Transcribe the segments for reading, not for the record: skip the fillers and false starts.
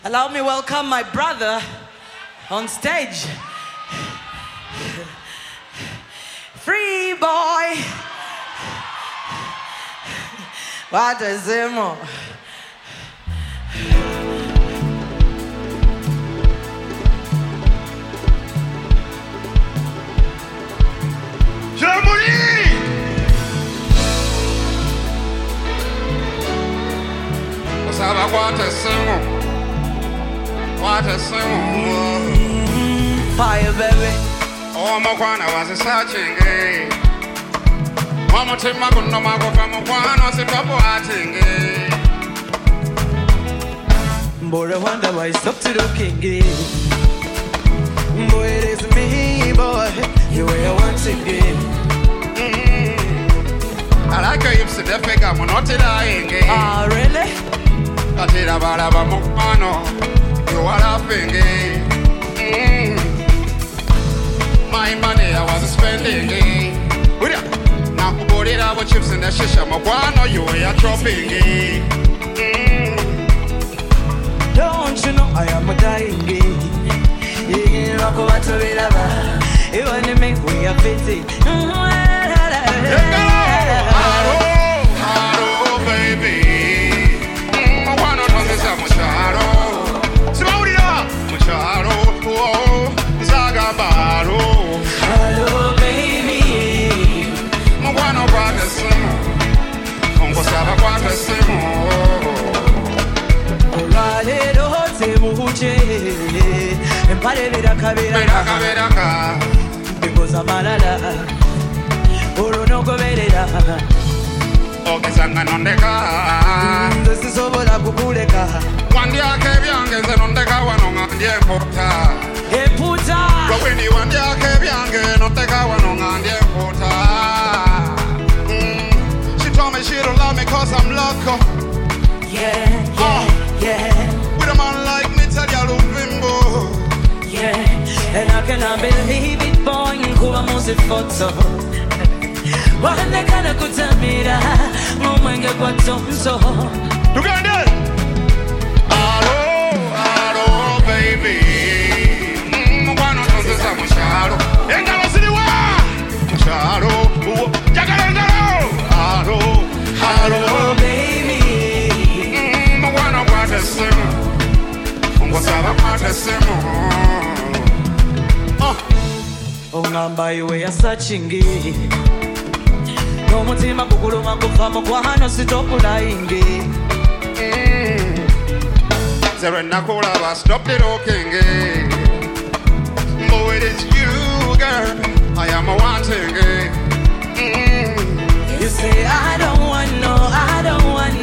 Allow me welcome my brother on stage. Free boy. What is it more? What a song. Fire, baby. Oh, Mokwana was searching. Mama take my good no mago from Mokwana, sit up watching. Boy, I wonder why I stopped looking. Boy, it is me, boy. You were once again. I like how you said the figure, I'm not lying. Ah, really? I did a balaba Mokwana. You are laughing, My money I was spending, Now I bought it out with chips in the shisha. Mokwana, you were dropping, Don't you know I am a dying even if me we are fitting. Because I'm alala, oro no goberera. Okesanga nondeka. This is all I kukuleka. Wandia kebyange ze nondeka wanonga ndie mpota. Eputa. Kwini wandia kebyange nondeka wanonga ndie mpota. She told me she don't love me 'cause I'm loco. Yeah. With a man like me, tell ya Luvimbo. And I cannot believe it, boy, in Cuba music photo. When they kinda could tell me that, no man get what so. You got that? Hello, baby. Why not do this? I'm a shadow. Ain't gonna see the way. Shadow. Hello, baby. Why not want to see? What's up? Want to see? Ongamba iwe ya searching. No mutima kukuluma kufa mukwano sitokulaingi. Zero nakola ba stop the rocking. Oh, it is you, girl. I am a wanting. You say I don't want no. I don't want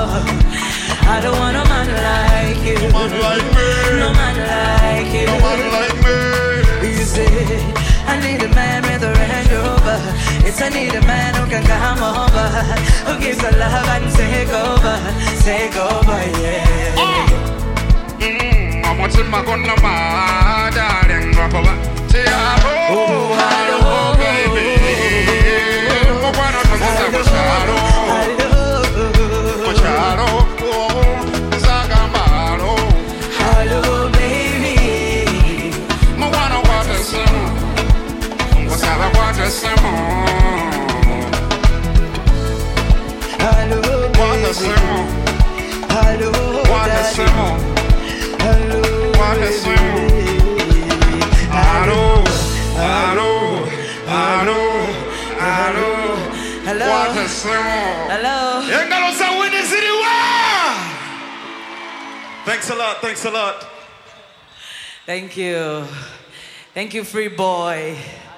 a man like you. No man like me. No man like you. No man like me. You say I need a man with a Range Rover. It's I need a man who can come over, who gives a love and take over, yeah. I'm watching my gun, my darling, Rockova. Say hello, baby. Why not come to the shadow? Hello, baby. Mwana wata semo. Wasaba wata semo. Hello, wata semo. Hello, wata semo. Hello, wata semo. Hello. Wata semo. Hello. Yengalo sa winning city wa. Thanks a lot. Thank you, free boy.